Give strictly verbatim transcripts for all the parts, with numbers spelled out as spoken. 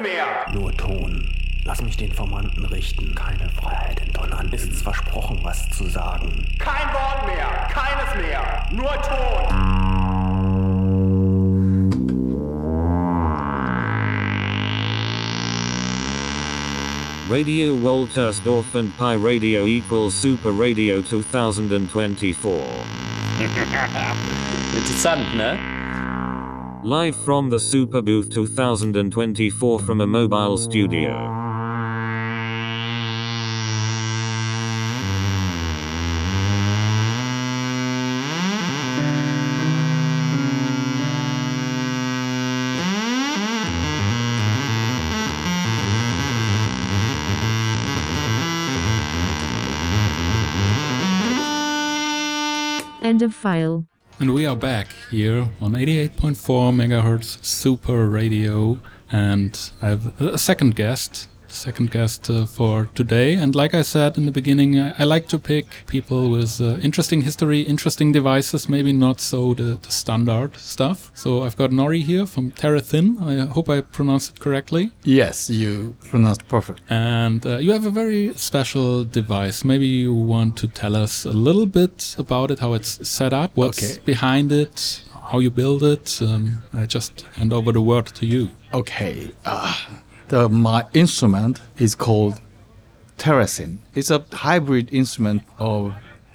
mehr. Nur Ton. Lass mich den Formanten richten. Keine Freiheit in Donnern. Ist es versprochen, was zu sagen? Kein Wort mehr. Keines mehr. Nur Ton. Radio Woltersdorf and Pi Radio equals Super Radio twenty twenty-four. Interessant, ne? Live from the Super Booth twenty twenty-four from a mobile studio. End of file. And we are back here on eighty-eight point four megahertz Super Radio, and I have a second guest, second guest uh, for today. And like I said in the beginning, I, I like to pick people with uh, interesting history, interesting devices, maybe not so the, the standard stuff. So I've got Nori here from Terrathin. I hope I pronounced it correctly. Yes, you pronounced perfect. And uh, you have a very special device. Maybe you want to tell us a little bit about it, how it's set up, what's Okay. behind it, how you build it. Um, I just hand over the word to you. Okay. Uh, the my instrument is called Terrathin. It's a hybrid instrument of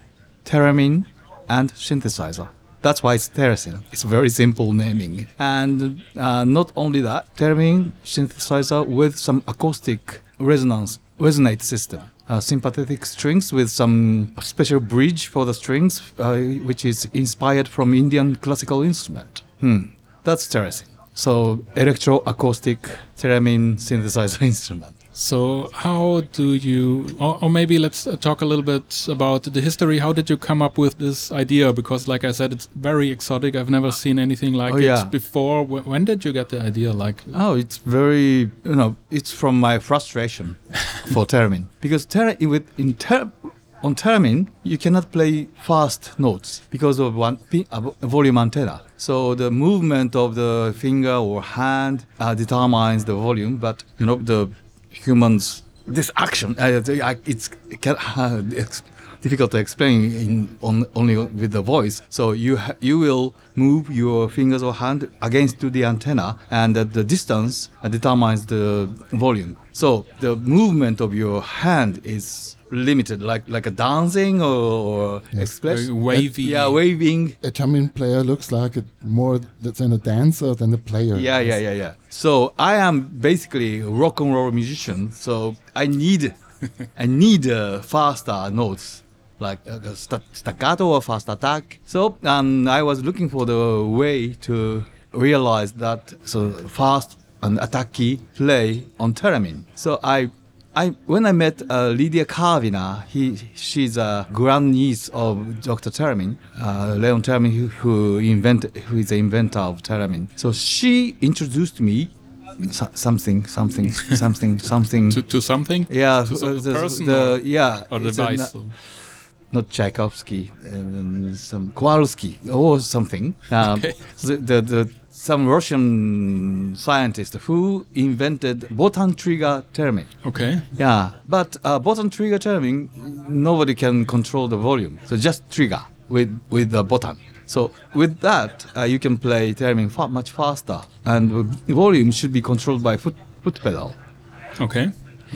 theremin and synthesizer. That's why it's Terrathin. It's very simple naming. And uh, not only that, theremin synthesizer with some acoustic resonance resonate system. Uh, sympathetic strings with some special bridge for the strings, uh, which is inspired from Indian classical instrument. Hmm. That's Terrathin. So electro-acoustic theremin synthesizer instrument. So how do you, or, or maybe let's uh, talk a little bit about the history. How did you come up with this idea? Because like I said, it's very exotic. I've never seen anything like Oh, it yeah. before. Wh- When did you get the idea? Like, Oh, it's very, you know, it's from my frustration for theremin. Because ter- with, in ter- on theremin, you cannot play fast notes because of one pi- a vo- a volume antenna. So the movement of the finger or hand uh, determines the volume, but, you know, the humans, this action, uh, it's, it can, uh, it's difficult to explain in on, only with the voice. So you ha- you will move your fingers or hand against to the antenna, and uh, the distance uh, determines the volume. So the movement of your hand is limited, like like a dancing or, or Yes. expression. Very wavy. Yeah, waving. A theremin player looks like it more than a dancer than a player. Yeah, yeah, yeah, yeah. So I am basically a rock and roll musician. So I need, I need uh, faster notes, like uh, st- staccato or fast attack. So um, I was looking for the way to realize that so fast and attacky play on theremin. So I. I, when I met uh, Lydia Carvina, he, she's a grandniece of Doctor Theremin, uh, Leon Theremin, who, who invented, who is the inventor of theremin. So she introduced me so, something, something, something, something. to, to something? Yeah, To some uh, the, person the, or, yeah, or it's a device? na- not Tchaikovsky, um, some Kowalski or something. Um, Okay. the, the, the some Russian scientist who invented button trigger theremin. Okay. Yeah, but uh, button trigger theremin, nobody can control the volume. So just trigger with with the button. So with that, uh, you can play theremin fa- much faster, and the volume should be controlled by foot foot pedal. Okay.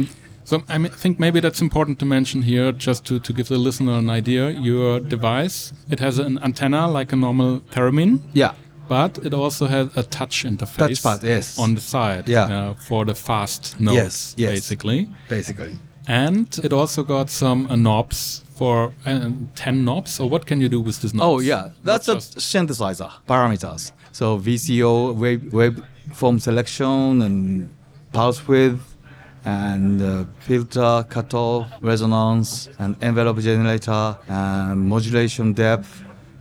So I mean, think maybe that's important to mention here, just to, to give the listener an idea. Your device, it has an antenna like a normal theremin, Yeah. but it also has a touch interface Touchpad, yes. on the side Yeah. uh, for the fast notes, Yes, yes. basically. Basically. And it also got some uh, knobs for uh, ten knobs. Or what can you do with these knobs? Oh yeah, that's a Not just- synthesizer parameters. So V C O, wave waveform selection, and pulse width, and uh, filter, cutoff, resonance, and envelope generator, and modulation depth,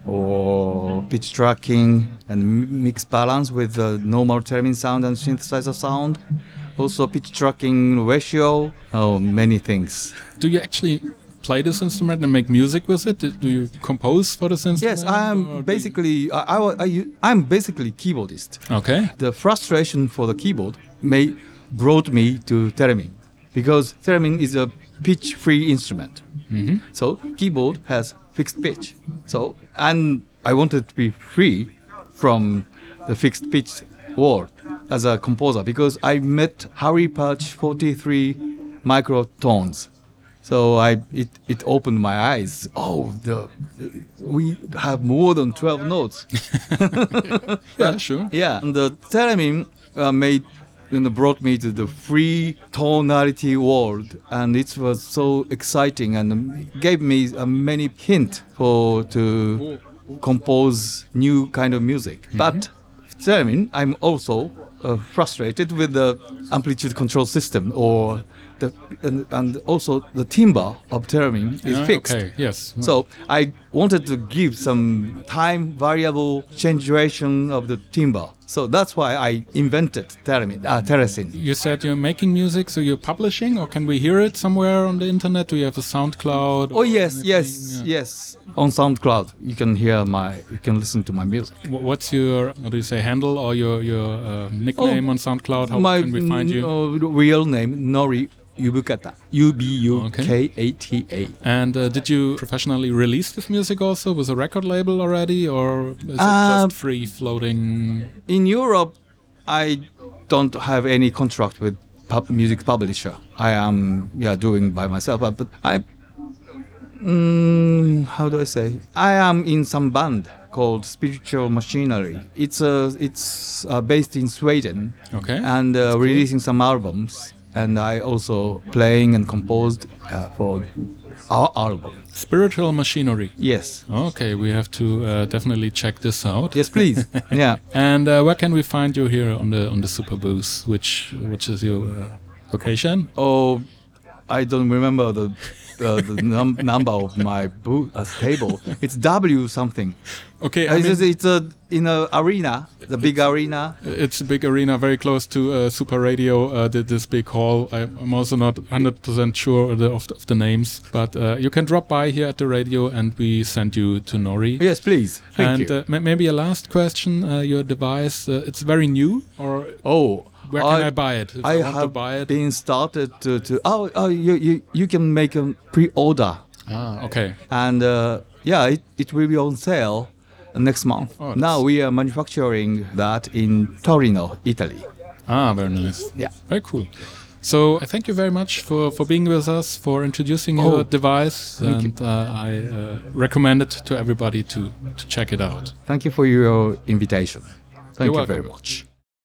or pitch tracking, and m- mix balance with the normal theremin sound and synthesizer sound. Also pitch tracking ratio. Oh, many things. Do you actually play this instrument and make music with it? Do you compose for this instrument? Yes, I or am do you- basically. I, I, I, I'm basically keyboardist. Okay. The frustration for the keyboard may brought me to theremin, because theremin is a pitch-free instrument. Mm-hmm. So keyboard has fixed pitch. So and I wanted to be free from the fixed pitch world as a composer, because I met Harry Patch forty-three microtones. So I it, it opened my eyes. Oh, the we have more than twelve notes. Yeah, sure. Yeah, and the theremin uh, made you know, brought me to the free tonality world, and it was so exciting and gave me uh, many hint for to compose new kind of music. Mm-hmm. But theremin, I'm also uh, frustrated with the amplitude control system, or the and, and also the timbre of theremin is Ah, fixed. Okay, yes. So I wanted to give some time variable change duration of the timbre. So that's why I invented theremin, uh, Theresin. You said you're making music, so you're publishing, or can we hear it somewhere on the internet? Do you have a SoundCloud? Oh or yes, anything? yes, Yeah. yes. On SoundCloud, you can hear my, you can listen to my music. Wh- What's your, what do you say, handle or your your uh, nickname Oh, on SoundCloud? How my can we find you? uh, real name, Nori Yubukata. U B U K A T A. And uh, did you professionally release this music also with a record label already, or is it Uh, just free floating? In Europe, I don't have any contract with pub- music publisher. I am yeah doing by myself, but, but I mm, how do I say? I am in some band called Spiritual Machinery. It's uh, it's uh, based in Sweden, Okay. and uh, releasing some albums. And I also playing and composed uh, for our album. Spiritual Machinery. Yes. Okay, we have to uh, definitely check this out. Yes, please. Yeah. And uh, where can we find you here on the on the Super Booth? Which which is your uh, location? Oh, I don't remember the uh, the num- number of my booth uh, table. It's W something. Okay, Uh, I it's mean, just- it's a in a arena, the big arena. it's a big arena, very close to uh, Super Radio. Uh, th- this big hall. I, I'm also not one hundred percent sure of the, of the, of the names, but uh, you can drop by here at the radio, and we send you to Nori. Yes, please. Thank and you. Uh, ma- maybe a last question: uh, your device, uh, it's very new, or Oh, where can I, buy it? If I, I want to have buy it. been started to, to oh, oh you, you you can make a pre-order, Ah, okay. and uh, yeah, it, it will be on sale next month. Oh, that's- Now we are manufacturing that in Torino, Italy. Ah, very nice. Yeah. Very cool. So I thank you very much for, for being with us, for introducing your Oh, device, thank you. and uh, I uh, recommend it to everybody to, to check it out. Thank you for your invitation. Thank You're you very welcome. much.